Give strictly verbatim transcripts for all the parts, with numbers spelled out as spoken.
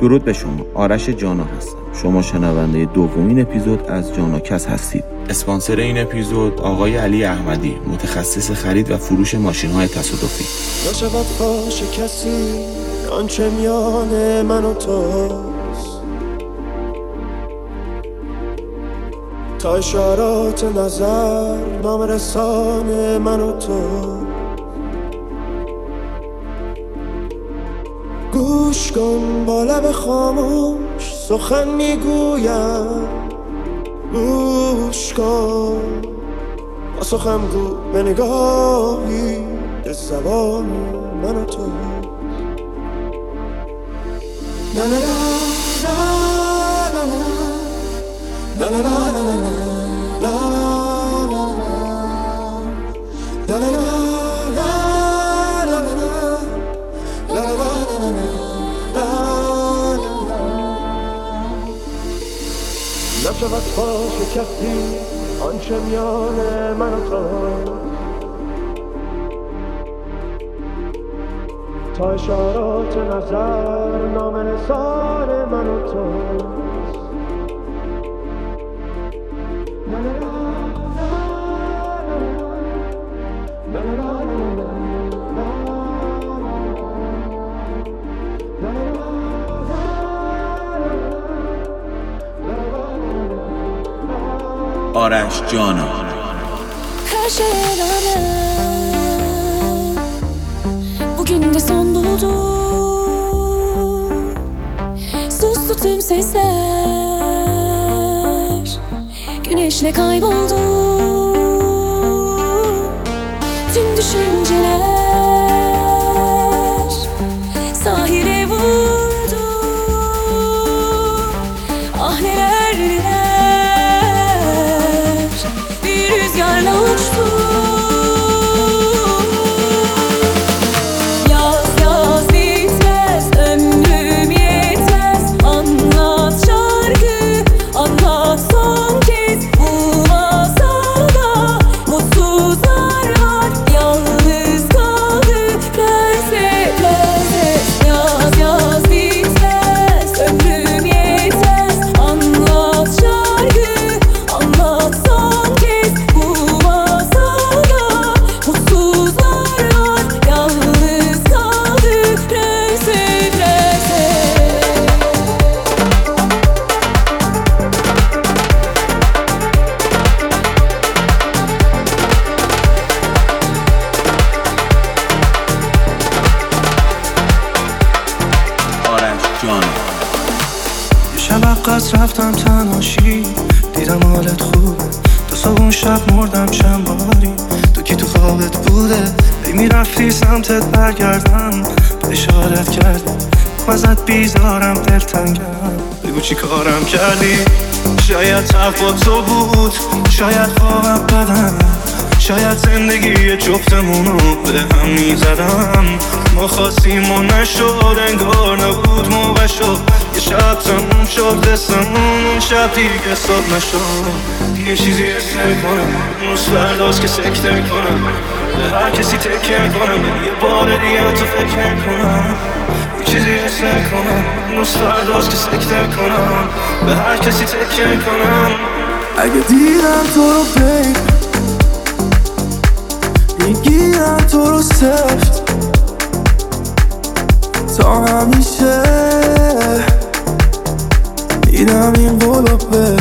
درود به شما، آرش جانا هستم. شما شنونده دومین اپیزود از جاناکس هستید. اسپانسر این اپیزود آقای علی احمدی، متخصص خرید و فروش ماشین‌های تصادفی. نشود فاش کسی آنچه میان من و توست، تا اشارات نظر نام رسان من و تو. گوش کن با لب خاموش سخن میگویم، گوش کن با سخن گو به نگاهی به زبان من و تو. لا لا لا لا لا لا لا لا لا لا لا نشود فاش کسی آنچه میان من و تو، تا اشارات نظر نام نثار من و تو. آرش جانا. Her şeye rağmen bugün de son buldu. Sustu tüm sesler, güneşle kayboldu. Tüm düşünceler sahile vurdu. Ah neler neler bir rüzgarla uçtu. Yaz yaz bitmez, ömrüm yetmez. Anlat şarkı, anlat son kez. Bu masada mutsuzlar var, yalnız kaldı prenses prenses. Yaz yaz bitmez, ömrüm yetmez. Anlat şarkı, anlat son kez. Bu masada mutsuzlar var, yalnız kaldı prenses prenses. آرش جانا. یه شب عقد رفتم تنهاشی، دیدم حالت خوبه. دو صبح اون شب مردم چند باری، تو کی تو خوابت بوده؟ ای میرفتی سمتت برگردم، به اشارت کردی ازت بیزارم دلتنگم. بگو چی کارم کردی؟ شاید حرف با تو بود، شاید خوابم بدم، شاید زندگی جفتمونو به هم میزدم. ما خواستیم و نشد، انگار نبود موقع شد. یه شب تموم شد قصه‌مون، اون شب دیگه صبح نشد. یه چیزی حس نمی‌کنم، اون فرداست که سکته می‌کنم، به هر کسی تکیه می‌کنم، یه بار دیگه تو فکر نمی‌کنم. یه چیزی حس نمی‌کنم، اون فرداست که سکته می‌کنم، به هر کسی تکیه می‌کنم. اگه دیدم تو رو بین میگیرم تو رو سفت، تا همیشه دیدم این قلوبه.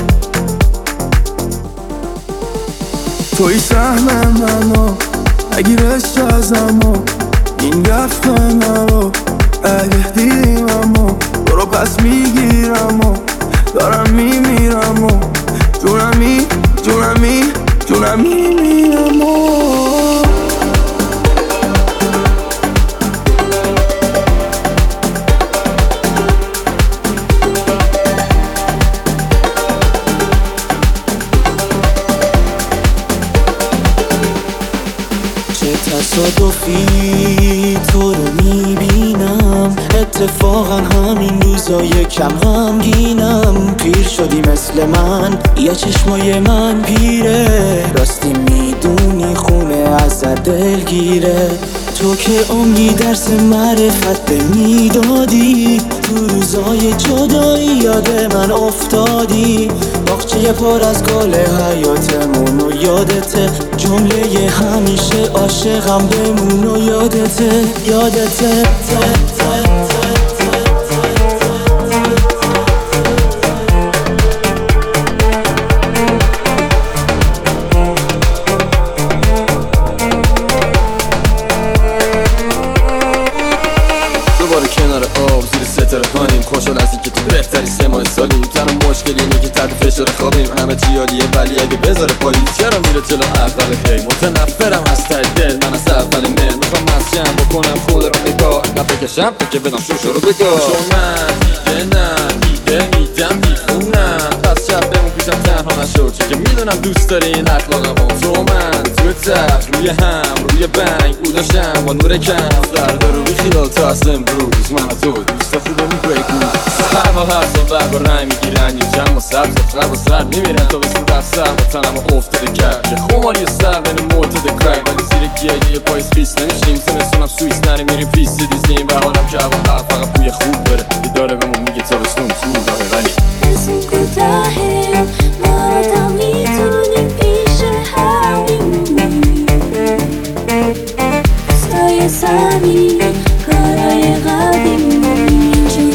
توی سهم منو اگیرش ازم و این رفت نرو. اگه دیدیم امو برو پس میگیرم و دارم میمیرم و جونمی جونمی جونمی میمیرم و تصادفی تو رو میبینم، اتفاقا همین روزا یکم غمگینم. پیر شدی مثل من، یه چشمای من پیره، راستی میدونی خونه ازت دلگیره. تو که عمری درس معرفت به میدادی، تو روزای جدایی یاد من افتادی. باغچه پر از گل حیاتمون و یادته، جمله همیشه عاشقم بمون و یادته یادته خوشحال از این که تو بهتری سه ماه سالیم. تنها مشکل اینه که تحت فشار خوابیم، همه چی عالیه ولی اگه بذاره پایی چرا میره جلو اول خیلی. متنفرم از ته دل من از اول مل، میخوام مسجم بکنم خود رو نگاه نه بکشم تو که بدم شوشو رو بگاه. چون من دیگه نه دیگه میدم میخونم، پس شب بمون پیشم تنها نشو چون که میدونم دوست داری این اخلاقمو. تو من تو تخت روی هم روی بنگ او داشتم با نور کم فردا رو بیخیال تا از امروز من و تو دوست خوبمون بریک بود. هر ما هر سال برگ و رنگ میگیرن یه جمع و سبز و خرب و سرد میمیرن تا بسیم در سر و تنم و افتاده کرد که خماری و سر بین معتد کرک ولی زیر گیه یه پاییز پیس نمیشیم سمستونم سویس نری میریم پیست دیزنیم و حالم که اول هر فقط بوی خوب بره یه داره بهمون میگه تا بستون تو داره ولی اسم کوتاهه ما رو تا میتونیم پیش هم میمونیم. استای سمی کارای قدیمی چون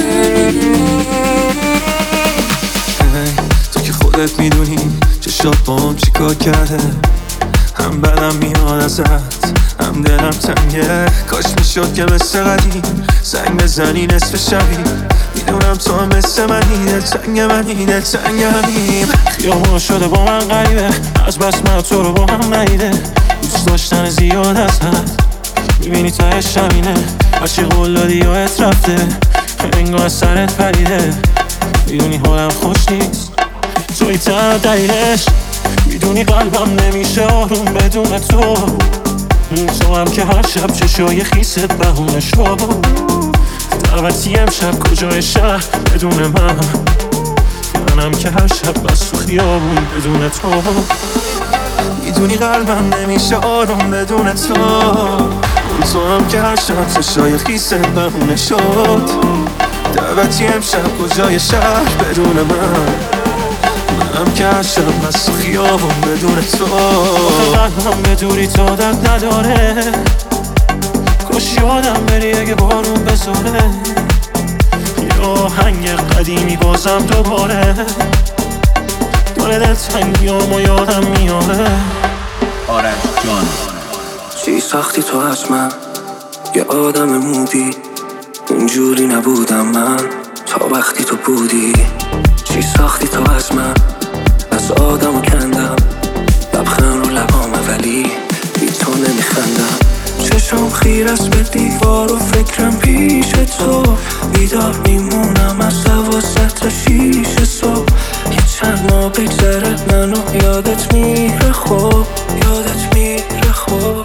تو که خودت میدونی چشات با هم چی کار کرده، هم بدم میاد ازت هم دلم تنگه. کاش میشد که مثل قدیم زنگ بزنی نصف شبی، میدونم تو هم مثل منی دلتنگ منی دلتنگ منیم. خیابون شده با من غریبه از بس من تو رو با هم ندیده، دوست داشتن زیاد از حد میبینی تایش همینه. هرچی قول دادی یادت رفته انگار سرت پریده، میدونی حالم خوش نیست توی تنها دلیلش، میدونی قلبم نمیشه آروم بدون تو. تو هم که هر شب چشای خیست بهونه شو، دعوتی امشب کجای شهر بدون من، منم که هر شب بس تو خیابون بدون تو. میدونی قلبم نمیشه آروم بدون تو، تو هم که هر شب چشای خیست بهونه شد، دعوتی امشب کجای شهر بدون من، منم که هر شب بس تو خیابون بدون تو. قلبم به دوری تو درد نداره، کاش یادم بری اگه بارون بزاره، یه آهنگ قدیمی بازم دوباره داره دلتنگیام و یادم میاره. آرش جان چی ساختی تو از من یه آدم مودی، اونجوری نبودم من تا وقتی تو بودی. چی ساختی تو از من از آدمو کندم، لبخند رو لبامه ولی بی تو نمیخندم. چشم خیر است به دیوار و فکرم پیش تو، بیدار میمونم از دوازده تا شیش صبح. یه چند ماه بگذره منو یادت میره خوب یادت میره خوب.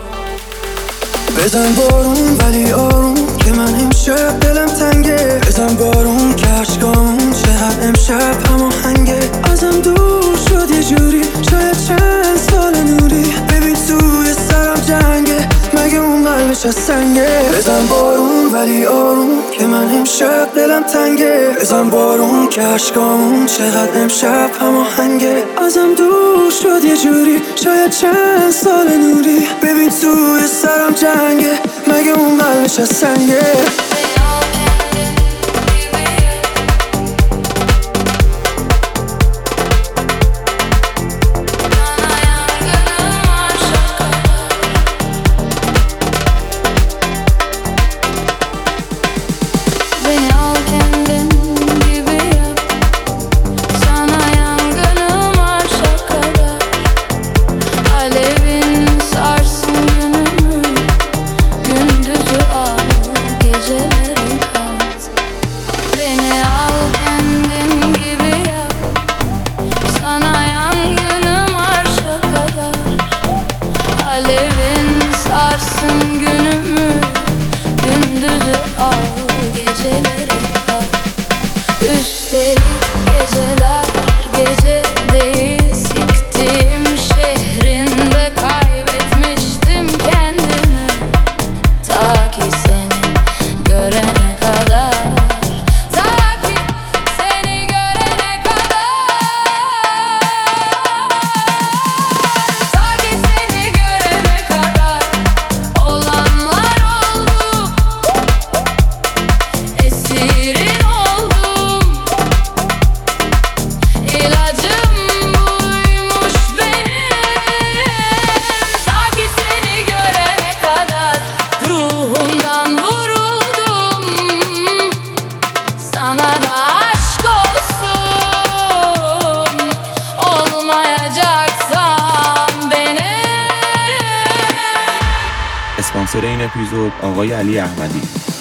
بزن بارون ولی آروم که من امشب دلم تنگه، بزن بارون که عشقامون چقدر امشب هماهنگه. ازم دور شد یه جوری شاید چند سال نوری، ببین توی سرم جنگه مگه اون قلبش از سنگه. بزن بارون ولی آروم که من امشب دلم تنگه، بزن بارون که عشقامون چقدر امشب هماهنگه. ازم دور شد یه جوری شاید چند سال نوری، ببین توی سرم جنگه مگه اون قلبش از سنگه. اسپانسر این اپیزود آقای علی احمدی.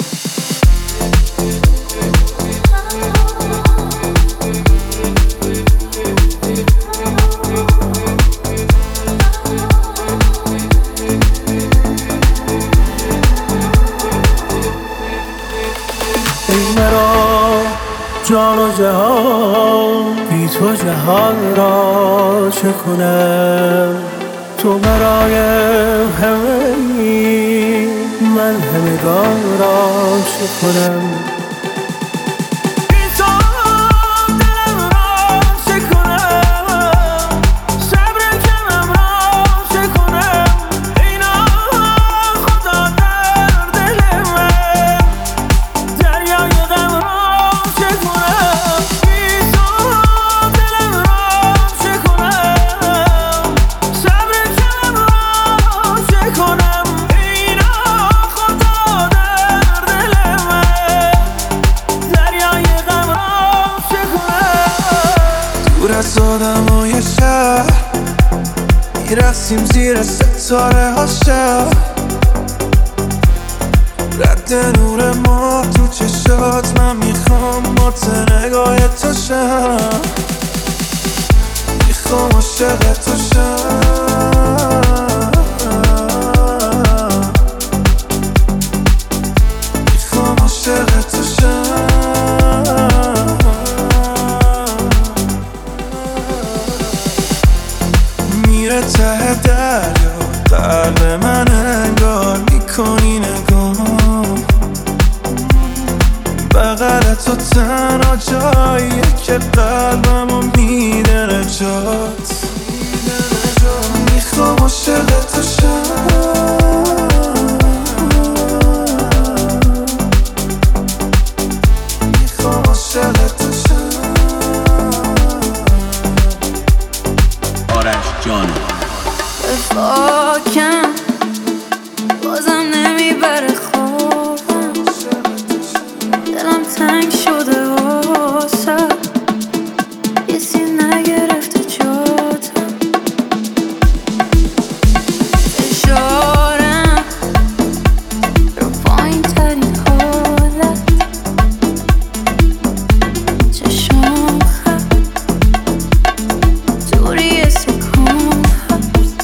جان و جهان بی تو جهان را چه کنم؟ تو برای همه من همگان را چه کنم؟ آدمای شهر میرسیم زیر ستاره ها شهر، رد نور ما تو چشات، من میخوام مات نگاه تو شم، میخوام عاشق تو شم، میخوام عاشق تو شم. میره ته دریا قلب من انگار میکنی نگام، بغل تو تنها جاییه که قلبمو میده نجات، میخوام عاشق تو شم، میخوام عاشق تو شم. آرش جان فاکم بازم نمیبره خوابم، دلم تنگ شده واسه یه سین نگرفته جاتم، فشارم رو پایین ترین حالت، چشم خط دوری سکون هست.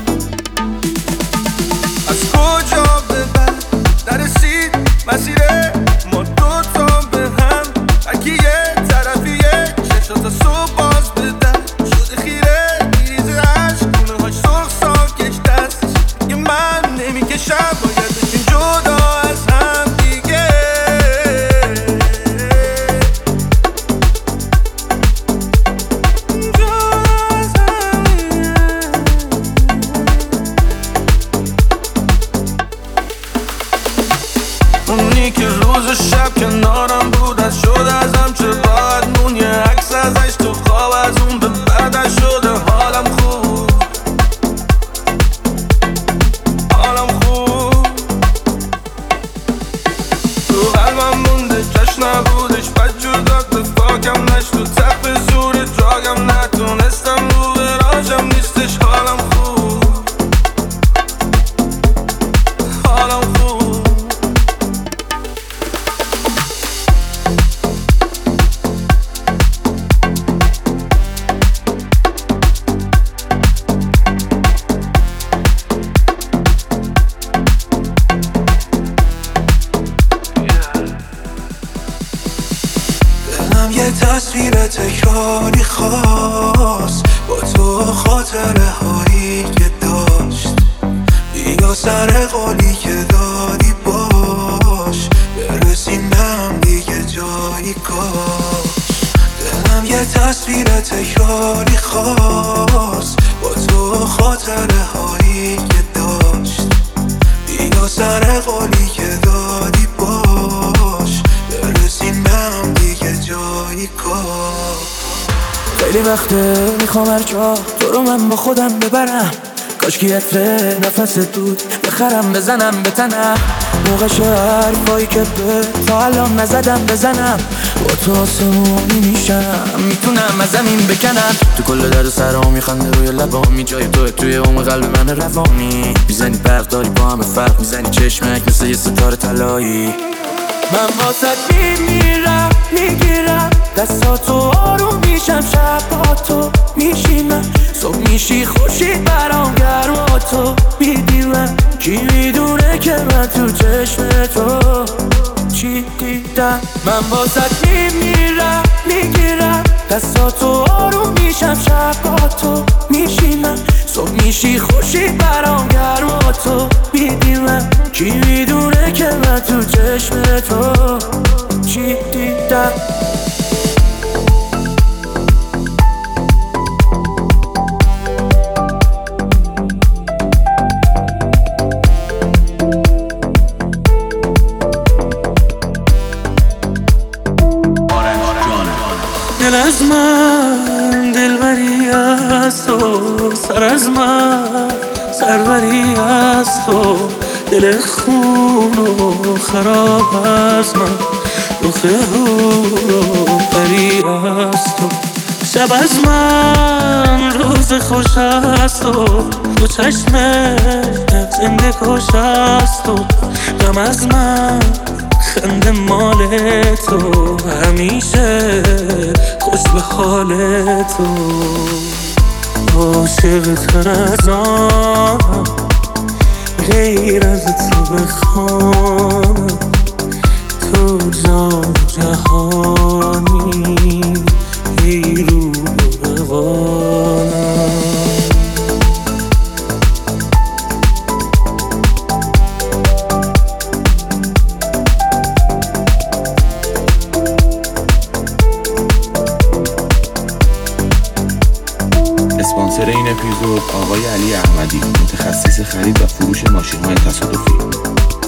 از کجا به بعد نرسید مسیره ما دوتا به هم، اگه یه طرفیه چشات صبح باز بدن شده خیره، میریزه عشق خونه هاش سرخ ساکش دستش، یه من نمیکشم باید بشین جدا از هم دیگه، جدا از هم دیگه. اونی که روز و شب کنارم بود از شد ازم، چه راحت مون یه عکس ازش تو خواب، از اون به بعدش شده حالم خوب، حالم خوب. تو قلبم مونده کش نبودش، بد جور داد به فاکم نشت، تو تپ زور دراگم نتونستم رو براجم نیستش، حالم خوب، حالم خوب. دلم یه تصویر تکراری خواست با تو، خاطره هایی که داشت، بیا سر قولی که دادی باش، برسیم به هم دیگه جایی کاش. دلم یه تصویر تکراری خواست با تو، خاطره هایی که داشت، بیا سر قولی که دادی باش، برسیم به هم دیگه جایی کاش. خیلی وقته میخوام هر جا تو رو من با خودم ببرم، کاش که عطر نفست بود بخرم بزنم به تنم، موقعش حرفایی که به تا الان نزدم بزنم. با تو آسمونی میشم، میتونم از زمین بکنم. تو کل درد و سرام میخنده روی لبامی، جای تو توی عمق قلب من روامی. میزنی برق داری با همه فرق، میزنی چشمک مثل یه ستاره طلایی. من واسه میمیرم میگیرم دستاتو، آروم میشم شب با تو میشینم. صبح میشی خورشید برام گرما تو میدیمم. کی میدونه که من تو چشم تو چی دیدم. من واسه میمیرم میگیرم دستاتو، آروم میشم شب با تو میشینم. صبح میشی خورشید برام گرما تو میدیمم. کی میدونه که من تو چشم تو چی دیدم. دل از من دلبری از تو، سر از من سروری از تو. دل خون و خراب از من، رخ هور و پری از تو. شب از من روز خوش از تو، دو چشمت زنده کش از تو. غم از من خنده مال تو، همیشه خوش به حال تو. عاشق تر از آنم غیر از تو بخوانم. تو جان جهانی ای رو روانم. اسپانسر این اپیزود آقای علی احمدی، متخصص خرید و فروش ماشین‌های تصادفی.